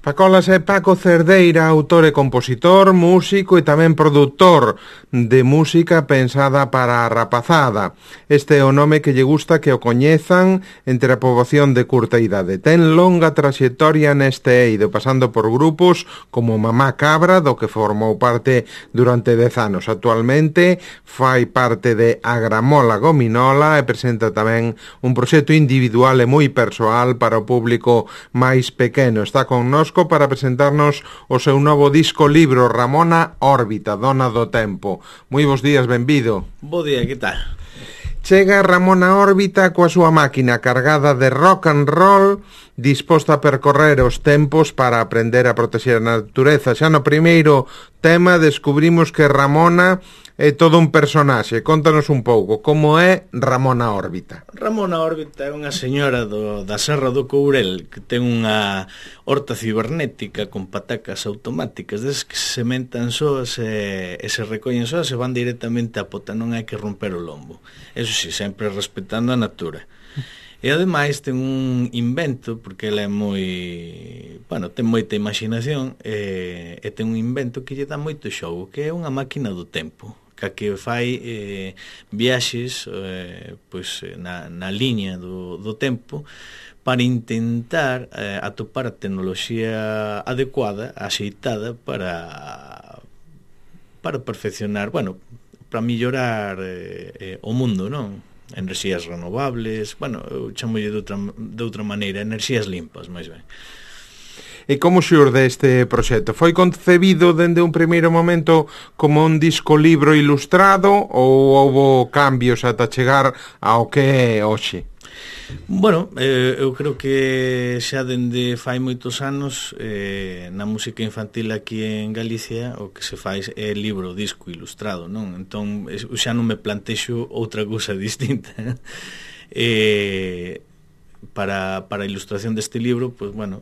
Facolas é Paco Cerdeira, autor e compositor, músico e tamén produtor de música pensada para a rapazada. Este é o nome que lle gusta que o coñezan entre a poboación de curta idade. Ten longa traxectoria neste eido, pasando por grupos como Mamá Cabra, do que formou parte durante 10 anos. Actualmente fai parte de Agramola Gominola e presenta tamén un proxecto individual e moi persoal para o público máis pequeno. Está connosco para presentarnos o seu novo disco libro, Ramona Órbita, Dona do Tempo. Moi bons días, benvido. Bo día, que tal? Chega Ramona Órbita coa súa máquina cargada de rock and roll, disposta a percorrer os tempos para aprender a protexer a natureza. Xa no primeiro tema descubrimos que Ramona é todo un personaxe. Contanos un pouco, como é Ramona Órbita? Ramona Órbita é unha señora da Serra do Courel que ten unha horta cibernética con patacas automáticas desde que se sementan soas e se recollen soas e van directamente a pota, non hai que romper o lombo. Eso sí, sempre respetando a natura. E ademais ten un invento, porque ela é moi... Bueno, ten moita imaginación e ten un invento que lle dá moito xogo, que é unha máquina do tempo, que fai viaxes pois, na liña do tempo para intentar atopar a tecnoloxía adecuada, axeitada para perfeccionar, bueno, para mellorar o mundo, non? Enerxías renovables, bueno, eu chamolle de outra maneira, enerxías limpas, máis ben. E como xurde este proxecto? Foi concebido dende un primeiro momento como un disco libro ilustrado ou houbo cambios ata chegar ao que é hoxe? Bueno, eu creo que xa dende fai moitos anos na música infantil aquí en Galicia o que se fai é libro, disco ilustrado, non? Entón, xa non me plantexo outra cousa distinta. Para a ilustración deste libro, pois, bueno,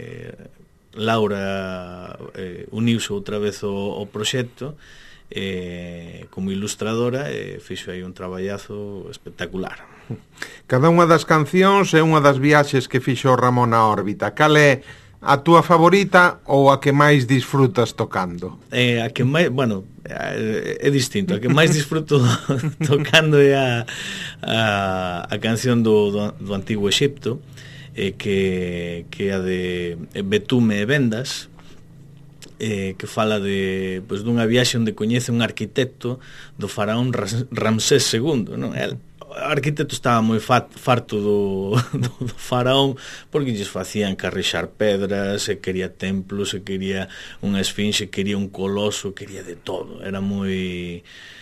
Laura uniuse outra vez o proxecto como ilustradora e fixo aí un traballazo espectacular. Cada unha das cancións é unha das viaxes que fixo Ramona Órbita. Cal é a túa favorita ou a que máis disfrutas tocando? A que máis, bueno, é distinto. A que máis disfruto tocando é a canción do Antigo Exipto, que é a de Betume e Vendas, que fala de, pois, dunha viaxe onde coñece un arquitecto do faraón Ramsés II, non? O arquitecto estaba moi farto do faraón porque lles facían carrexar pedras, se quería templos, se quería unha esfinxe, quería un coloso, quería de todo, era moi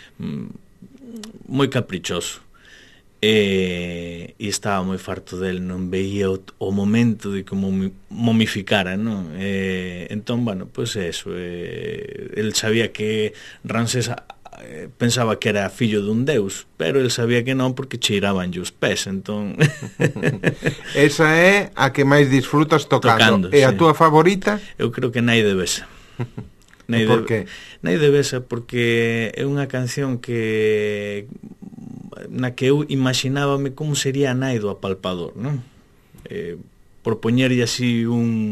caprichoso e estaba moi farto del, non veía o momento de como momificara, non? Entón, bueno, pois eso, el sabía que Ramsés pensaba que era fillo dun deus, pero el sabía que non porque cheiraban os pés, entón... Esa é a que máis disfrutas tocando. E a túa favorita? Eu creo que Nai de Besa. Por qué? Nai de Besa porque é unha canción na que eu imaginábame como sería a nai do apalpador, non? Por poñerlle así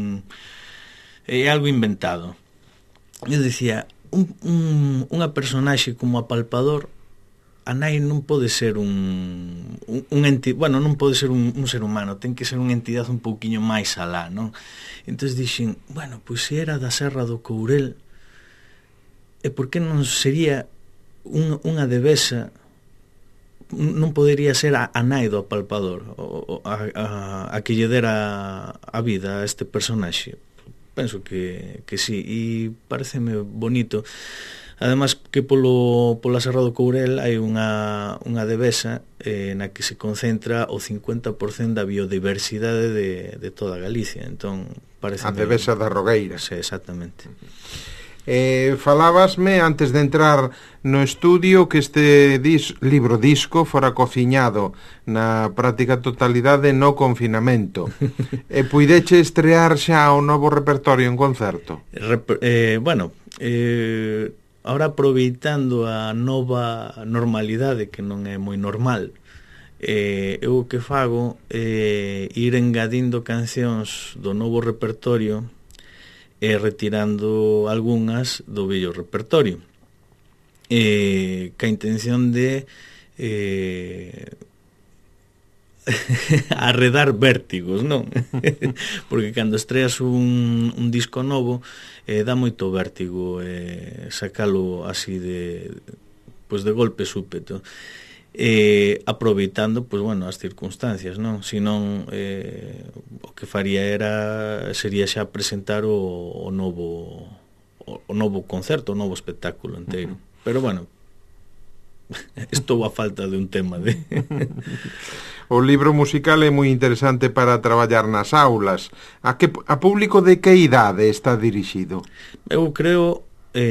algo inventado. Eu dicía, unha personaxe como apalpador, a nai non pode ser non pode ser un ser humano, ten que ser unha entidade un pouquiño máis alá, non? Entón dixen, bueno, pois se era da Serra do Courel, e por que non sería unha devesa, non podería ser a nai do apalpador, a que lle dera a vida a este personaxe? Penso que sí, e pareceme bonito. Además que pola Serra do Courel hai unha devesa na que se concentra o 50% da biodiversidade de toda Galicia. Entón, a devesa da Rogueira. Sí, exactamente. Falábasme antes de entrar no estudio que este disco fora cociñado na práctica totalidade no confinamento. Puideche estrear xa o novo repertorio en concerto? Ahora aproveitando a nova normalidade, que non é moi normal, eu o que fago é ir engadindo cancións do novo repertorio e retirando algunhas do vello repertorio, ca intención de arredar vértigos, non? Porque cando estreas un disco novo dá moito vértigo sacalo así de golpe súpeto, aproveitando as circunstancias, non? Senón o que faría sería xa presentar o novo concerto, o novo espectáculo inteiro. Pero estou a falta de un tema de... O libro musical é moi interesante para traballar nas aulas. A público de que idade está dirixido? Eu creo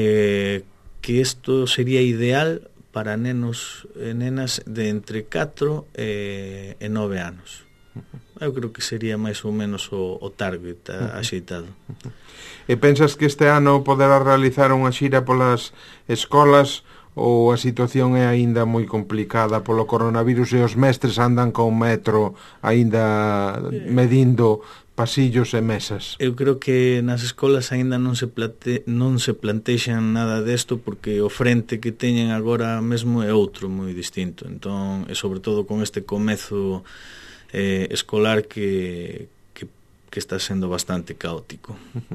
que isto sería ideal para nenos e nenas de entre 4 e 9 anos. Eu creo que sería máis ou menos o target axeitado. E pensas que este ano poderá realizar unha xira polas escolas, ou a situación é aínda moi complicada polo coronavirus e os mestres andan con metro aínda medindo pasillos e mesas? Eu creo que nas escolas aínda non se plantexan nada desto, porque o frente que teñen agora mesmo é outro moi distinto. Entón, e sobre todo con este comezo escolar que está sendo bastante caótico.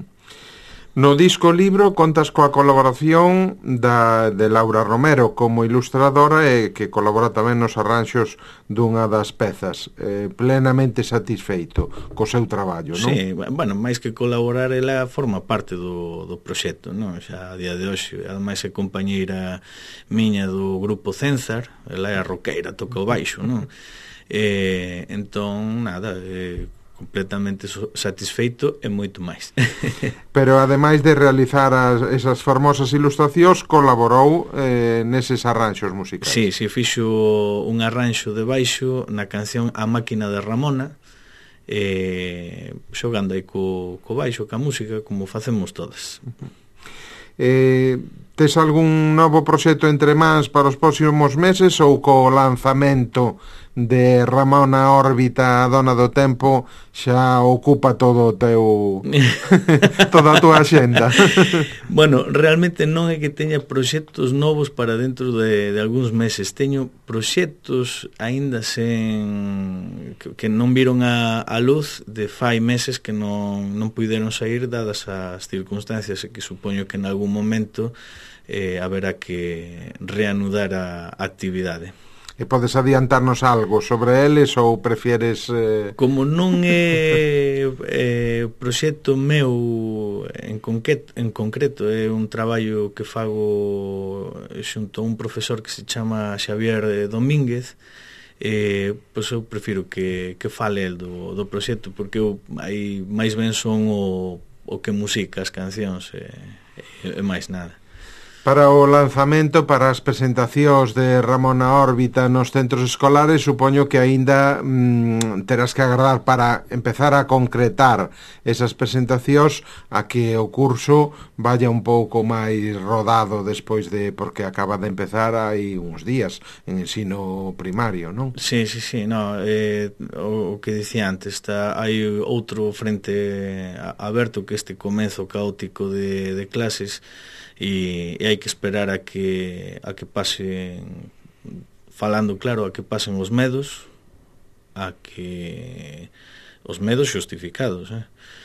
No disco libro contas coa colaboración de Laura Romero como ilustradora e que colabora tamén nos arranxos dunha das pezas. Plenamente satisfeito co seu traballo, non? Sí, máis que colaborar, ela forma parte do proxecto, non? Xa a día de hoxe, ademais é compañeira miña do grupo Cenzar, ela é a roqueira, toca o baixo, non? Entón, nada, completamente satisfeito e moito máis. Pero ademais de realizar esas formosas ilustracións, colaborou neses arranxos musicais. Sí, fixo un arranxo de baixo na canción A Máquina de Ramona, xogando aí co baixo, ca música, como facemos todas. Tes algún novo proxecto entre mans para os próximos meses, ou co lanzamento de Ramona Órbita, a Dona do Tempo, xa ocupa todo o teu toda a túa axenda? Realmente non é que teña proxectos novos para dentro de algúns meses. Teño proxectos aínda que non viron a luz de fai meses, que non puideron sair dadas as circunstancias, e que supoño que en algún momento haberá que reanudar a actividade. E podes adiantarnos algo sobre eles, ou prefieres... Como non é proxecto meu en concreto, é un traballo que fago xunto a un profesor que se chama Xavier Domínguez, pois eu prefiro que fale el do proxecto, porque eu aí máis ben son o que musica as cancións e máis nada. Para o lanzamento, para as presentacións de Ramona Órbita nos centros escolares, supoño que aínda terás que agardar para empezar a concretar esas presentacións a que o curso vaya un pouco máis rodado despois porque acaba de empezar hai uns días en ensino primario, non? Sí, no, o que dicía antes, hai outro frente aberto que este comezo caótico de clases, e hai que esperar a que pasen, falando claro, a que pasen os medos, os medos xustificados,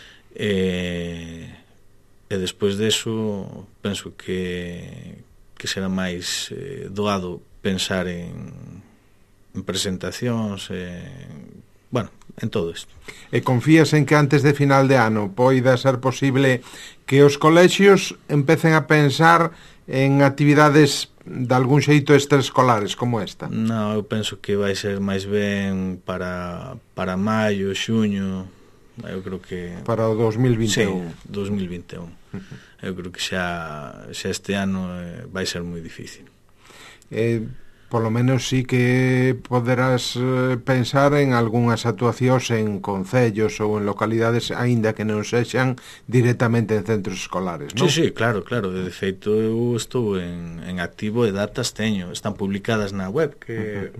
e despois deso penso que será máis doado pensar en presentacións, en todo isto. E confías en que antes de final de ano poida ser posible que os colexios empecen a pensar en actividades de algún xeito extraescolares como esta? Non, eu penso que vai ser máis ben para maio, xuño, eu creo que... Para o 2021. Sí, 2021. Eu creo que xa este ano vai ser moi difícil. Polo menos sí que poderás pensar en algunhas actuacións en concellos ou en localidades aínda que non sexan directamente en centros escolares, non? Sí, claro. De feito, eu estou en activo e datas teño. Están publicadas na web, que é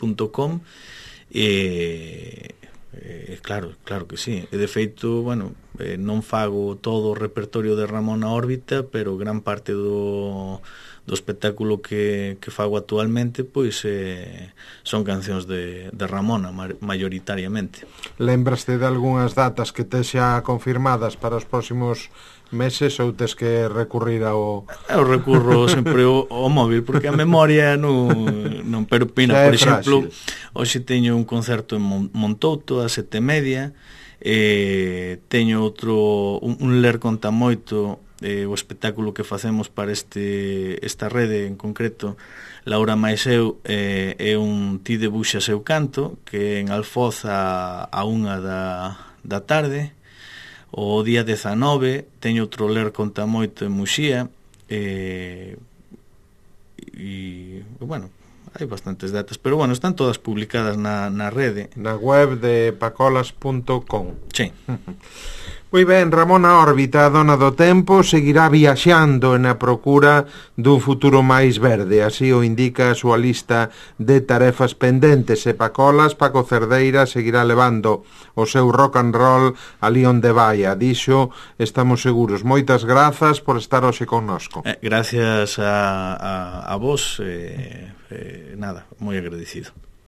www.pacolas.com, e claro que sí. E de feito, non fago todo o repertorio de Ramón na órbita, pero gran parte do espectáculo que fago actualmente pois son cancións de Ramona mayoritariamente. Lembraste de algunhas datas que tes xa confirmadas para os próximos meses ou tes que recurrir ao... Eu recurro sempre ao móvil porque a memoria non pero pina, por exemplo, hoxe teño un concerto en Montouto a 7:30, teño outro un ler conta moito, o espectáculo que facemos para esta rede en concreto, Laura máis eu, é un Ti debuxas eu canto, que en Alfoz a 1 da tarde. O día 19 teño outro ler conta moito en Muxía, e bueno, hai bastantes datas, pero bueno, están todas publicadas na rede. Na web de pacolas.com. Sí. Moi ben, Ramón a órbita, a dona do tempo, seguirá viaxando na procura dun futuro máis verde, así o indica a súa lista de tarefas pendentes, e Pacolas, Paco Cerdeira, seguirá levando o seu rock and roll ali onde vaia, dixo, estamos seguros. Moitas grazas por estar hoxe connosco. Gracias a vos, nada, moi agradecido.